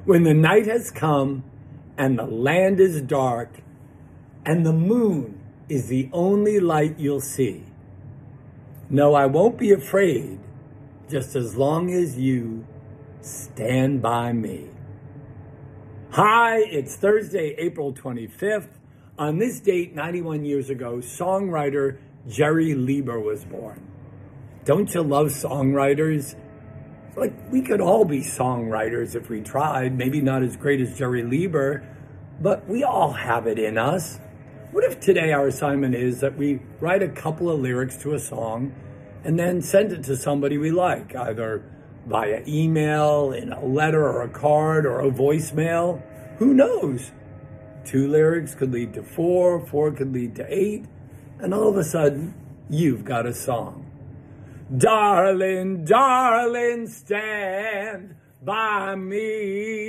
When the night has come and the land is dark and the moon is the only light you'll see. No, I won't be afraid, just as long as you stand by me. Hi, it's Thursday, April 25th. On this date, 91 years ago, songwriter Jerry Leiber was born. Don't you love songwriters? Like, we could all be songwriters if we tried. Maybe not as great as Jerry Leiber, but we all have it in us. What if today our assignment is that we write a couple of lyrics to a song and then send it to somebody we like, either via email, in a letter or a card or a voicemail? Who knows? 2 lyrics could lead to 4, 4 could lead to 8, and all of a sudden, you've got a song. Darling, darling, stand by me.